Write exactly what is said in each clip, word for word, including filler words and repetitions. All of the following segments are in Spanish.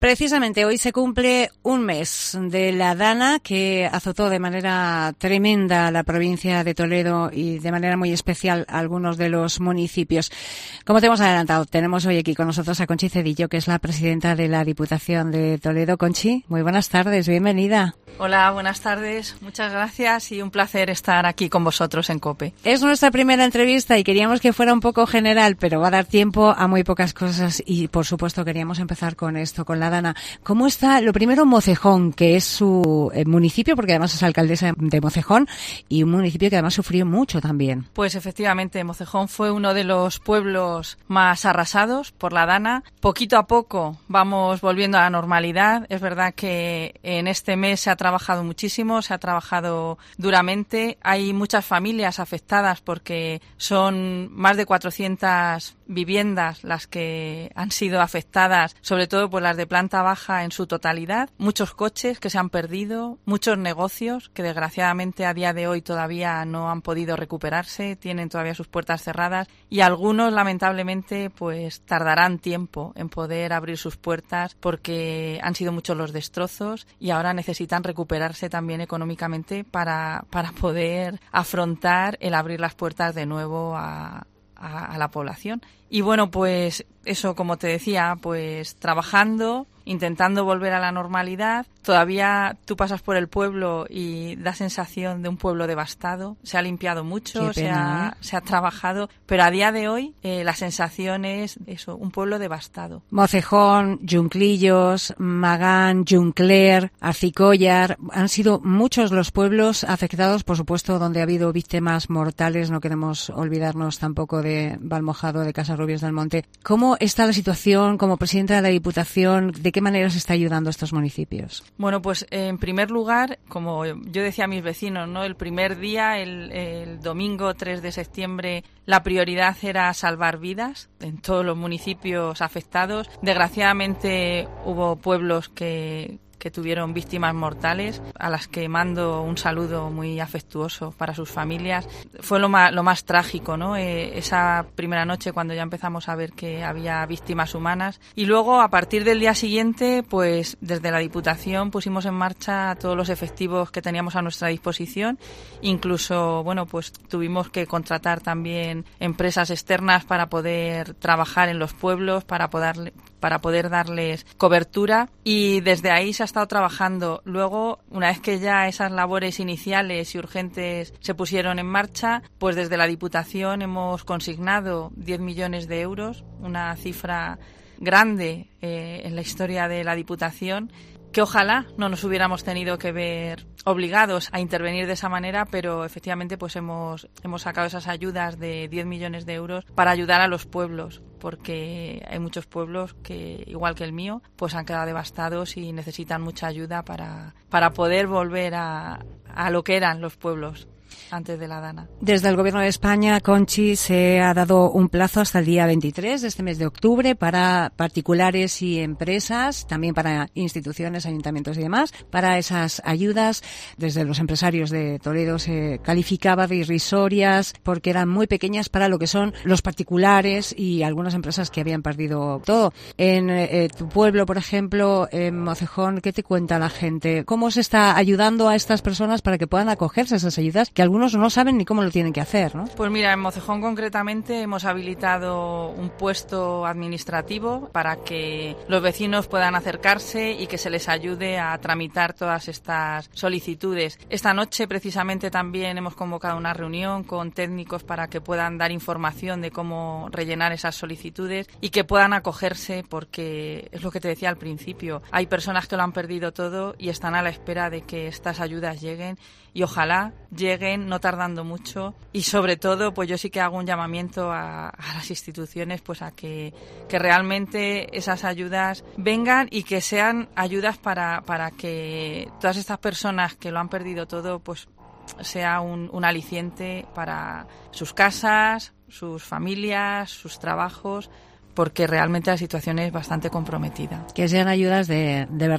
Precisamente hoy se cumple un mes de la Dana que azotó de manera tremenda la provincia de Toledo y de manera muy especial a algunos de los municipios. Como te hemos adelantado, tenemos hoy aquí con nosotros a Conchi Cedillo, que es la presidenta de la Diputación de Toledo. Conchi, muy buenas tardes, bienvenida. Hola, buenas tardes, muchas gracias y un placer estar aquí con vosotros en COPE. Es nuestra primera entrevista y queríamos que fuera un poco general, pero va a dar tiempo a muy pocas cosas y, por supuesto, queríamos empezar con esto, con la Dana. ¿Cómo está, lo primero, Mocejón, que es su eh, municipio, porque además es alcaldesa de Mocejón, y un municipio que además sufrió mucho también? Pues efectivamente, Mocejón fue uno de los pueblos más arrasados por la Dana. Poquito a poco vamos volviendo a la normalidad. Es verdad que en este mes se ha trabajado muchísimo, se ha trabajado duramente. Hay muchas familias afectadas porque son más de cuatrocientas viviendas las que han sido afectadas, sobre todo por las de planta baja en su totalidad, muchos coches que se han perdido, muchos negocios que desgraciadamente a día de hoy todavía no han podido recuperarse, tienen todavía sus puertas cerradas y algunos lamentablemente pues tardarán tiempo en poder abrir sus puertas porque han sido muchos los destrozos y ahora necesitan recuperarse también económicamente para, para poder afrontar el abrir las puertas de nuevo a A, a la población. Y bueno, pues eso, como te decía, pues trabajando, intentando volver a la normalidad. Todavía tú pasas por el pueblo y da sensación de un pueblo devastado. Se ha limpiado mucho, se ha, ¿eh? se ha trabajado, pero a día de hoy eh, la sensación es eso, un pueblo devastado. Mocejón, Junclillos, Magán, Juncler, Arcicollar, han sido muchos los pueblos afectados, por supuesto, donde ha habido víctimas mortales. No queremos olvidarnos tampoco de Valmojado, de Casarrubios del Monte. ¿Cómo está la situación como presidenta de la Diputación? ¿De qué manera se está ayudando a estos municipios? Bueno, pues en primer lugar, como yo decía a mis vecinos, ¿no? El primer día, el, el domingo tres de septiembre, la prioridad era salvar vidas en todos los municipios afectados. Desgraciadamente hubo pueblos que que tuvieron víctimas mortales, a las que mando un saludo muy afectuoso para sus familias. Fue lo más, lo más trágico, ¿no? Eh, esa primera noche cuando ya empezamos a ver que había víctimas humanas. Y luego, a partir del día siguiente, pues desde la Diputación pusimos en marcha todos los efectivos que teníamos a nuestra disposición. Incluso, bueno, pues tuvimos que contratar también empresas externas para poder trabajar en los pueblos, para poder, para poder darles cobertura. Y desde ahí se ha estado trabajando. Luego, una vez que ya esas labores iniciales y urgentes se pusieron en marcha, pues desde la Diputación hemos consignado diez millones de euros, una cifra grande eh, en la historia de la Diputación, que ojalá no nos hubiéramos tenido que ver obligados a intervenir de esa manera, pero efectivamente pues hemos, hemos sacado esas ayudas de diez millones de euros para ayudar a los pueblos, porque hay muchos pueblos que, igual que el mío, pues han quedado devastados y necesitan mucha ayuda para, para poder volver a, a lo que eran los pueblos antes de la Dana. Desde el Gobierno de España, Conchi, se ha dado un plazo hasta el día veintitrés de este mes de octubre para particulares y empresas, también para instituciones, ayuntamientos y demás, para esas ayudas. Desde los empresarios de Toledo se calificaba de irrisorias porque eran muy pequeñas para lo que son los particulares y algunas empresas que habían perdido todo. En eh, tu pueblo, por ejemplo, en Mocejón, ¿qué te cuenta la gente? ¿Cómo se está ayudando a estas personas para que puedan acogerse a esas ayudas? Que algunos no saben ni cómo lo tienen que hacer, ¿no? Pues mira, en Mocejón concretamente hemos habilitado un puesto administrativo para que los vecinos puedan acercarse y que se les ayude a tramitar todas estas solicitudes. Esta noche precisamente también hemos convocado una reunión con técnicos para que puedan dar información de cómo rellenar esas solicitudes y que puedan acogerse, porque es lo que te decía al principio, hay personas que lo han perdido todo y están a la espera de que estas ayudas lleguen y ojalá lleguen no tardando mucho y sobre todo pues yo sí que hago un llamamiento a, a las instituciones pues a que, que realmente esas ayudas vengan y que sean ayudas para, para que todas estas personas que lo han perdido todo pues sea un, un aliciente para sus casas, sus familias, sus trabajos, porque realmente la situación es bastante comprometida. Que sean ayudas de, de verdad.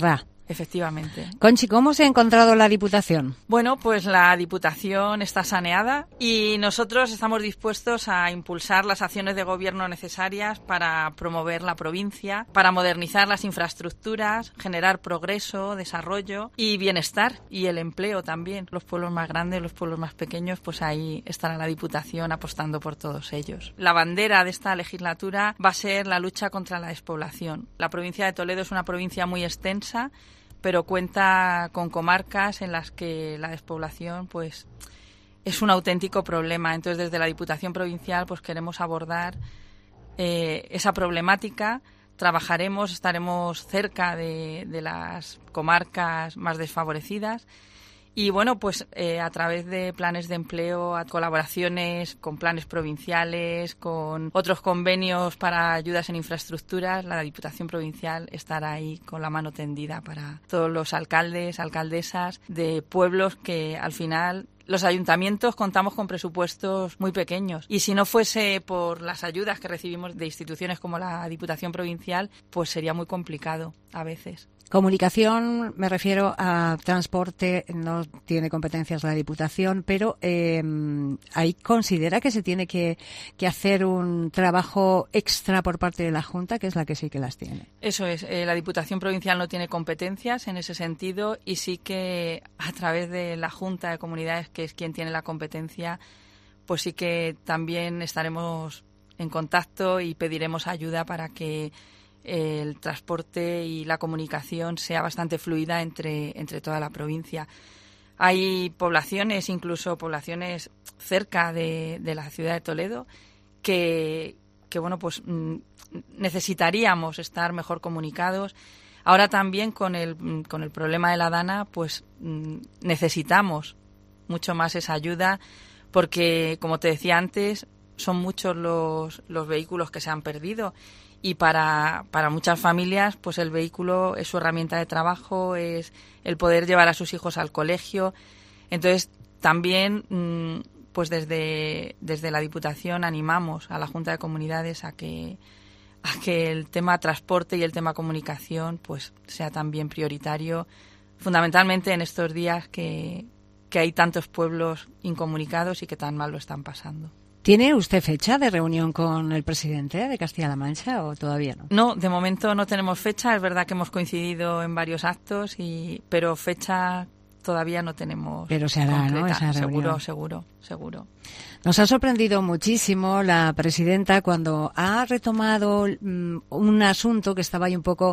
Efectivamente. Conchi, ¿cómo se ha encontrado la Diputación? Bueno, pues la Diputación está saneada y nosotros estamos dispuestos a impulsar las acciones de gobierno necesarias para promover la provincia, para modernizar las infraestructuras, generar progreso, desarrollo y bienestar, y el empleo también. Los pueblos más grandes, los pueblos más pequeños, pues ahí estará la Diputación apostando por todos ellos. La bandera de esta legislatura va a ser la lucha contra la despoblación. La provincia de Toledo es una provincia muy extensa, pero cuenta con comarcas en las que la despoblación pues es un auténtico problema. Entonces, desde la Diputación Provincial pues queremos abordar eh, esa problemática. Trabajaremos, estaremos cerca de, de las comarcas más desfavorecidas y, bueno, pues eh, a través de planes de empleo, a colaboraciones con planes provinciales, con otros convenios para ayudas en infraestructuras, la Diputación Provincial estará ahí con la mano tendida para todos los alcaldes, alcaldesas de pueblos que al final... Los ayuntamientos contamos con presupuestos muy pequeños y si no fuese por las ayudas que recibimos de instituciones como la Diputación Provincial, pues sería muy complicado a veces. Comunicación, me refiero a transporte, no tiene competencias la Diputación, pero eh, ahí considera que se tiene que, que hacer un trabajo extra por parte de la Junta, que es la que sí que las tiene. Eso es, eh, la Diputación Provincial no tiene competencias en ese sentido y sí que a través de la Junta de Comunidades, que es quien tiene la competencia, pues sí que también estaremos en contacto y pediremos ayuda para que el transporte y la comunicación sea bastante fluida entre, entre toda la provincia. Hay poblaciones, incluso poblaciones cerca de, de la ciudad de Toledo, que, que bueno, pues necesitaríamos estar mejor comunicados. Ahora también con el, con el problema de la Dana, pues necesitamos mucho más esa ayuda, porque, como te decía antes, son muchos los, los vehículos que se han perdido. Y para, para muchas familias, pues el vehículo es su herramienta de trabajo, es el poder llevar a sus hijos al colegio. Entonces, también, pues desde, desde la Diputación animamos a la Junta de Comunidades a que, a que el tema transporte y el tema comunicación, pues sea también prioritario, fundamentalmente en estos días que, que hay tantos pueblos incomunicados y que tan mal lo están pasando. ¿Tiene usted fecha de reunión con el presidente de Castilla-La Mancha o todavía no? No, de momento no tenemos fecha. Es verdad que hemos coincidido en varios actos, y pero fecha todavía no tenemos. Pero se hará, concreta. ¿no? Esa reunión. Seguro, seguro, seguro. Nos ha sorprendido muchísimo la presidenta cuando ha retomado um, un asunto que estaba ahí un poco,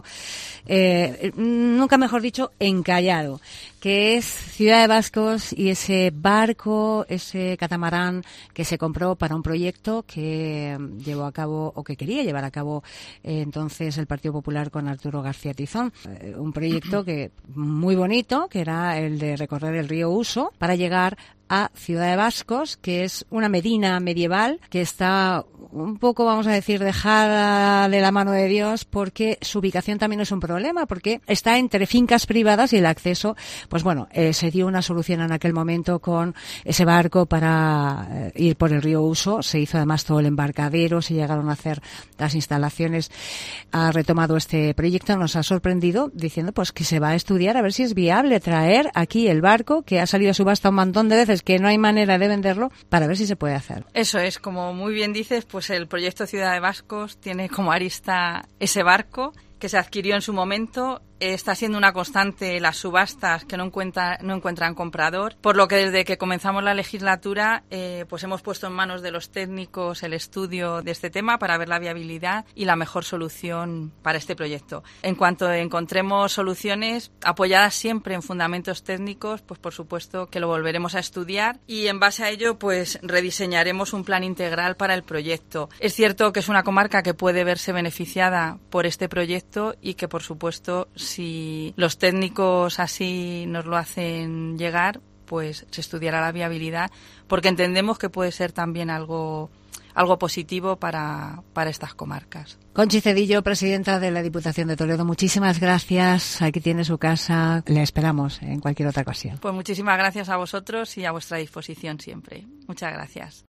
eh, nunca mejor dicho, encallado, que es Ciudad de Vascos y ese barco, ese catamarán que se compró para un proyecto que llevó a cabo, o que quería llevar a cabo eh, entonces el Partido Popular con Arturo García Tizón. Eh, un proyecto que muy bonito, que era el de recorrer el río Uso para llegar a Ciudad de Vascos, que es una medina medieval que está un poco, vamos a decir, dejada de la mano de Dios, porque su ubicación también es un problema, porque está entre fincas privadas y el acceso, pues bueno, eh, se dio una solución en aquel momento con ese barco para eh, ir por el río Uso. Se hizo además todo el embarcadero, se llegaron a hacer las instalaciones. Ha retomado este proyecto, nos ha sorprendido diciendo pues que se va a estudiar a ver si es viable traer aquí el barco, que ha salido a subasta un montón de veces, que no hay manera de venderlo, para ver si se puede hacer. Eso es, como muy bien dices, pues el proyecto Ciudad de Vascos tiene como arista ese barco que se adquirió en su momento. Está siendo una constante las subastas que no, encuentra, no encuentran comprador, por lo que desde que comenzamos la legislatura eh, pues hemos puesto en manos de los técnicos el estudio de este tema para ver la viabilidad y la mejor solución para este proyecto. En cuanto encontremos soluciones apoyadas siempre en fundamentos técnicos, pues por supuesto que lo volveremos a estudiar y en base a ello pues rediseñaremos un plan integral para el proyecto. Es cierto que es una comarca que puede verse beneficiada por este proyecto y que por supuesto, si los técnicos así nos lo hacen llegar, pues se estudiará la viabilidad, porque entendemos que puede ser también algo algo positivo para, para estas comarcas. Conchi Cedillo, presidenta de la Diputación de Toledo, muchísimas gracias. Aquí tiene su casa. Le esperamos en cualquier otra ocasión. Pues muchísimas gracias a vosotros y a vuestra disposición siempre. Muchas gracias.